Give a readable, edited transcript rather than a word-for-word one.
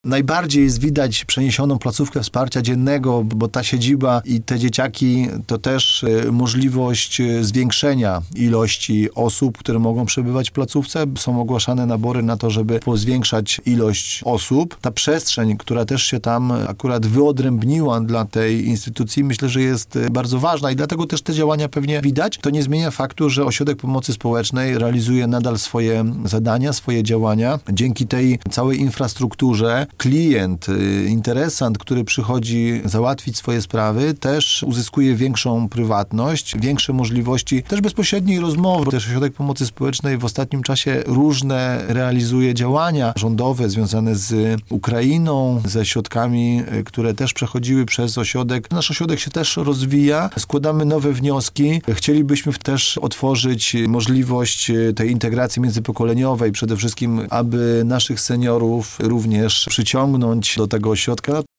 najbardziej jest widać przeniesioną placówkę wsparcia dziennego, bo ta siedziba i te dzieciaki to też możliwość zwiększenia ilości osób, które mogą przebywać w placówce. Są ogłaszane nabory na to, żeby zwiększać ilość osób. Ta przestrzeń, która też się tam akurat wyodrębniła dla tej instytucji, myślę, że jest bardzo ważna i dlatego też te działania pewnie widać. To nie zmienia faktu, że Ośrodek Pomocy Społecznej realizuje nadal swoje zadania, swoje działania. Dzięki tej całej infrastrukturze klient, interesant, który przychodzi załatwić swoje sprawy, też uzyskuje większą prywatność, większe możliwości też bezpośredniej rozmowy. Też Ośrodek Pomocy Społecznej w ostatnim czasie różne realizuje działania rządowe związane z Ukrainą, ze środkami, które też przechodziły przez ośrodek. Nasz ośrodek się też rozwija, składamy nowe wnioski. Chcielibyśmy też otworzyć możliwość tej integracji międzypokoleniowej, przede wszystkim, aby naszych seniorów również przyciągnąć do tego ośrodka.